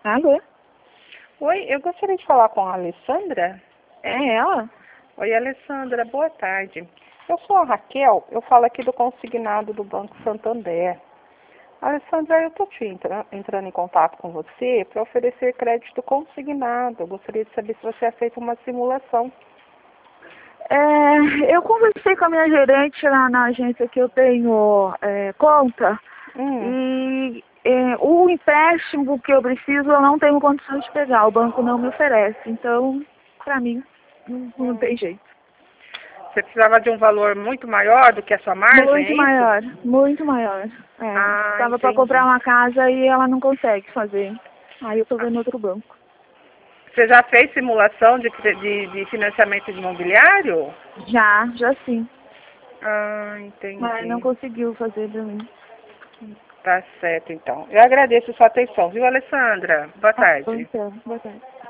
Alô? Oi, eu gostaria de falar com a Alessandra. É ela? Oi, Alessandra, boa tarde. Eu sou a Raquel, eu falo aqui do consignado do Banco Santander. Alessandra, eu estou entrando em contato com você para oferecer crédito consignado. Eu gostaria de saber se você aceita uma simulação. Eu conversei com a minha gerente lá na agência que eu tenho conta Hum, e o empréstimo que eu preciso eu não tenho condições de pegar, o banco não me oferece, então para mim não tem jeito. Você precisava de um valor muito maior do que a sua margem, Muito é isso? maior, muito maior. Ah, Estava para comprar entendi. uma casa e ela não consegue fazer. Aí eu tô vendo outro banco. Você já fez simulação de financiamento imobiliário? Já sim. Ah, Mas não entendi. conseguiu fazer pra mim. Tá certo, então. Eu agradeço a sua atenção, viu, Alessandra? Boa Ah, tarde. então, boa tarde.